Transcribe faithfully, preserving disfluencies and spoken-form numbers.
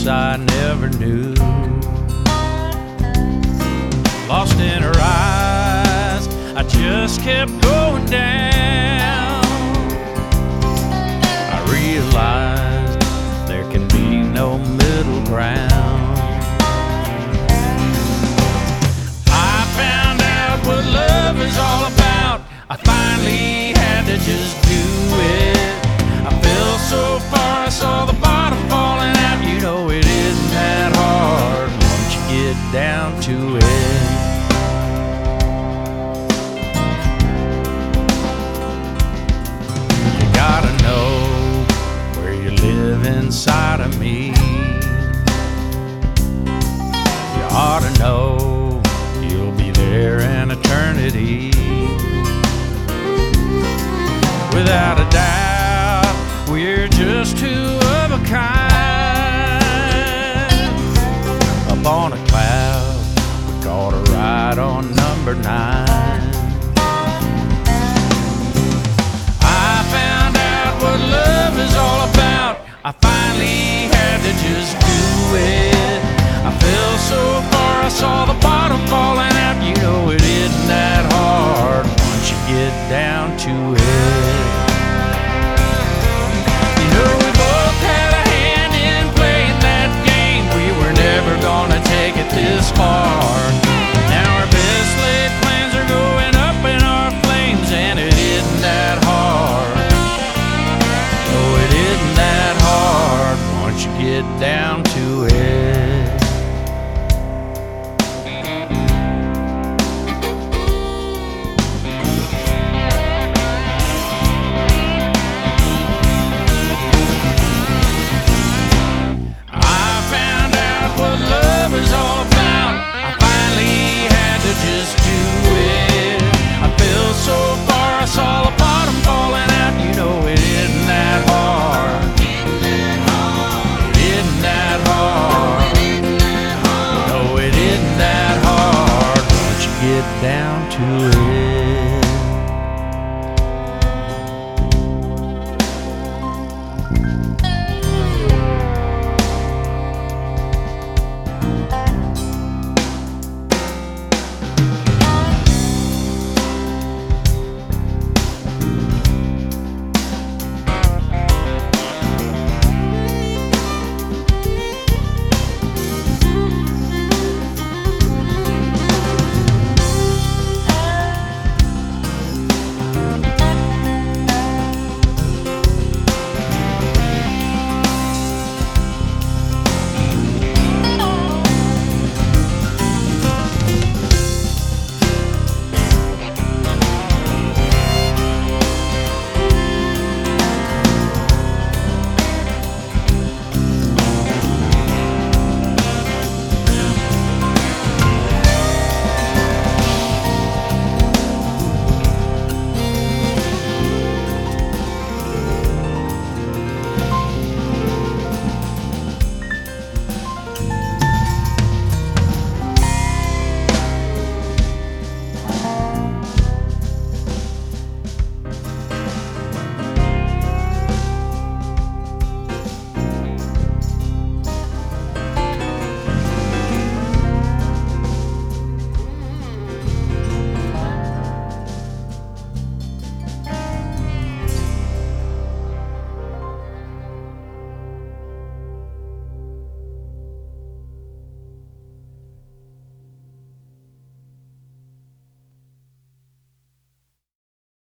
I never knew. Lost in her eyes, I just kept going down. I realized there can be no middle ground. I found out what love is all about. I finally had to just do it. I fell so far, I saw the bottom falling out. You know it isn't that hard once you get down to it. You gotta know where you live inside of me. You ought to know you'll be there in eternity. Without a doubt, we're just two of a kind. Up on a cloud, we caught a ride on number nine. I found out what love is all about. I finally had to just do it. I fell so far, I saw the bottom falling out. You know it isn't that hard once you get down to it. You know we both had a hand in playing that game. We were never gonna take it this far. Now our best laid plans are going up in our flames, and it isn't that hard. Oh, it isn't that hard once you get down to it. Was all about. I finally had to just do it. I fell so far, I saw the bottom falling out. You know it isn't that hard. It isn't that hard. No, it isn't that hard once you get down to it.